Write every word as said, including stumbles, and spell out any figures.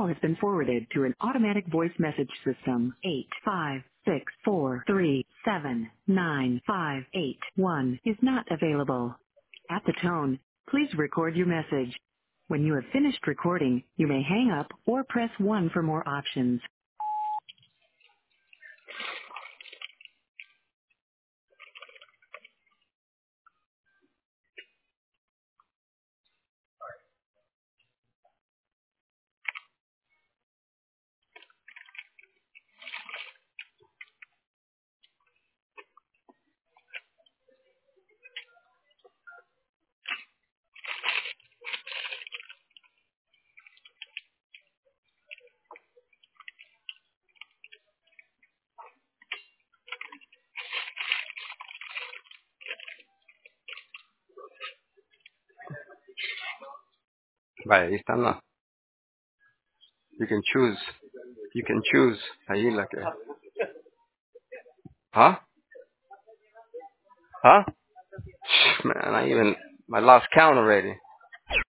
has been forwarded to an automatic voice message system. Eight five six four three seven nine five eight one is not available. At the tone, please record your message. When you have finished recording, you may hang up or press one for more options. Vale, ahí está, ¿no? You can choose. You can choose. Ahí la que... Huh? Huh? Man, I even... I lost count already.